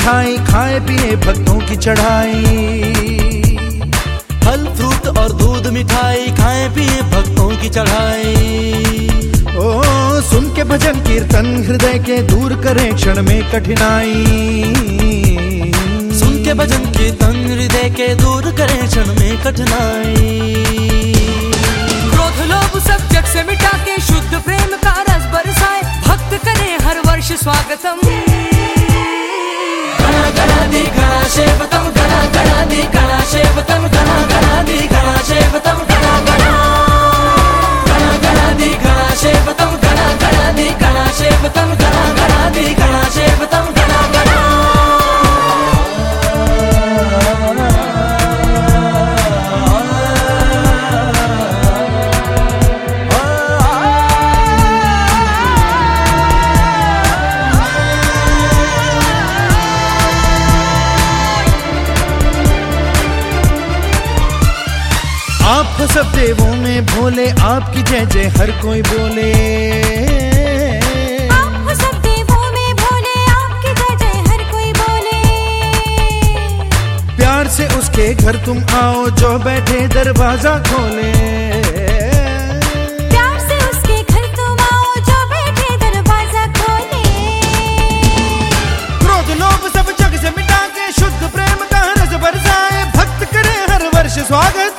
मिठाई खाए पिए भक्तों की चढ़ाई। फल फ्रूट और दूध मिठाई खाए पिए भक्तों की चढ़ाई। ओ सुन के भजन कीर्तन हृदय के दूर करे क्षण में कठिनाई। सुन के भजन कीर्तन हृदय के दूर करे क्षण में कठिनाई। क्रोध लोभ सब जग से मिटा के शुद्ध प्रेम का रस बरसाए भक्त करे हर वर्ष स्वागतम। गणा गणाधि गणाशेवतम गणा गणाधि गणाशेवतम गणा गणाधि गणाशेवतम गणा गणा गणाधि गणाशेवतम गणा गणाधि गणाशेवतम गणा गणाधि गणाशेवतम गणा गणा। आप सब देवों में भोले आपकी जय जय हर कोई बोले। आप सब देवों में भोले आपकी जय जय हर कोई बोले। प्यार से उसके घर तुम आओ जो बैठे दरवाजा खोले। प्यार से उसके घर तुम आओ जो बैठे दरवाजा खोले। क्रोध लोभ सब जग से मिटा के शुद्ध प्रेम का रस बरसाए भक्त करे हर वर्ष स्वागत।